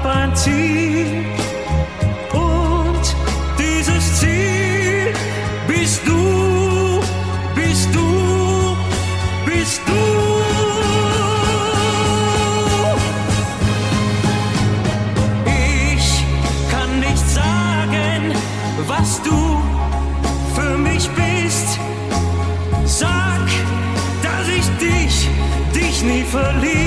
hab ein Ziel und dieses Ziel bist du, bist du, bist du. Ich kann nicht sagen, was du für mich bist. Sag, dass ich dich nie verliere.